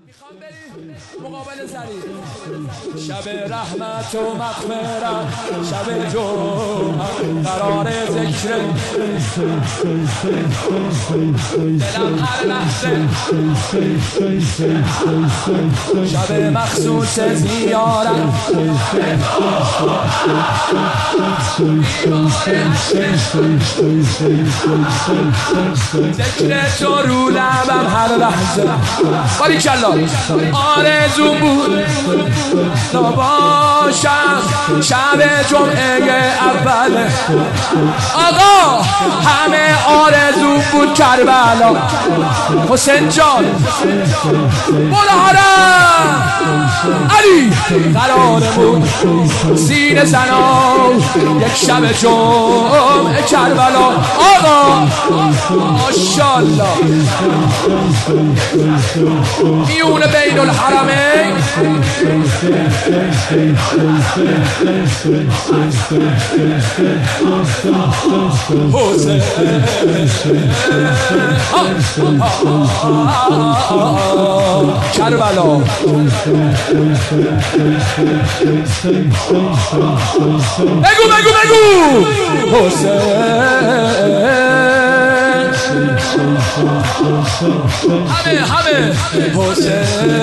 میخوام بریم مقابل سریع. شب رحمت و مغفرت، شب جمعه قرار ذکر، دلم هر لحظه شب مخصوص زیارت، ذکر تو رو لبم هر لحظه. باریکلا آرزو بود نباشم شب جمعه اول. آقا همه آرزو بود کربلا. حسین جان برو حرم علی قرار بود سینه زنا یک شب جمعه کربلا. آقا ماشاءالله میون بین الحرمین حسین کربلا. بگو بگو بگو حسین. همه حسین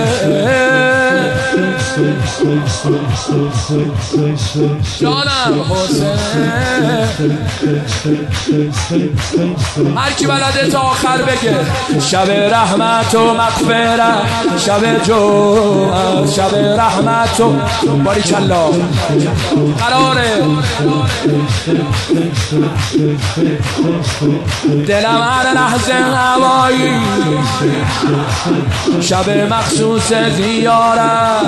جانم حسین. هر کی بلده تا آخر بگه شب رحمت و مغفرت، شب جمعه شب رحمت و باریکلا قراره. دلم هر لحظه هوایی شب مخصوص زیارت،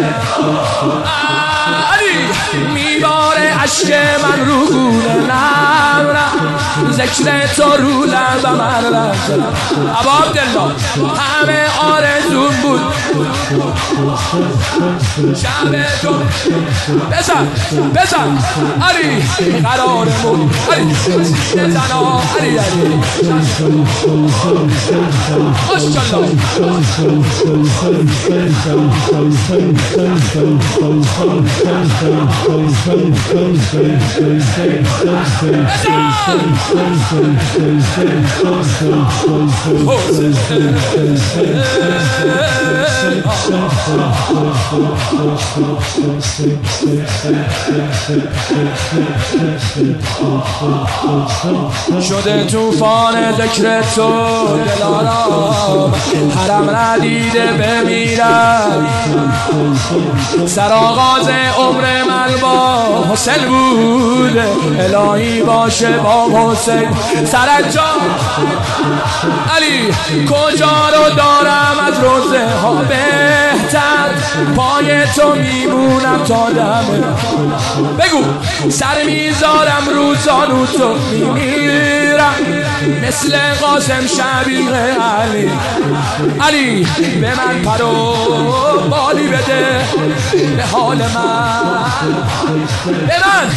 میباره عشق من رو گونه نمرم، ذکر تو رو لبم هر لحظه. ابا عبدالله همه آرزو بود شب تو. بزن بزن علی قرارمون علی بزن علی علی ماشاءالله. شده طوفان ذکر تو دلارام، حرم ندیده بمیرم. سرآغاز عمر من با حسین بود، الهی باشه با حسین. سرانجام علی کجا رو دارم از روزه ها بهتر، پای تو میمونم تا دمه. بگو سر میذارم روزانو تو میمیرم، مثل قاسم شبیه علی. علی به من پرو بالی بده به حال من، به من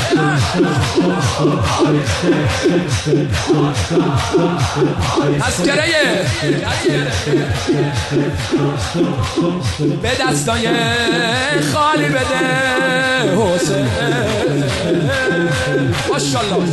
تذکره به دستای خالی بده حسین. ماشاءالله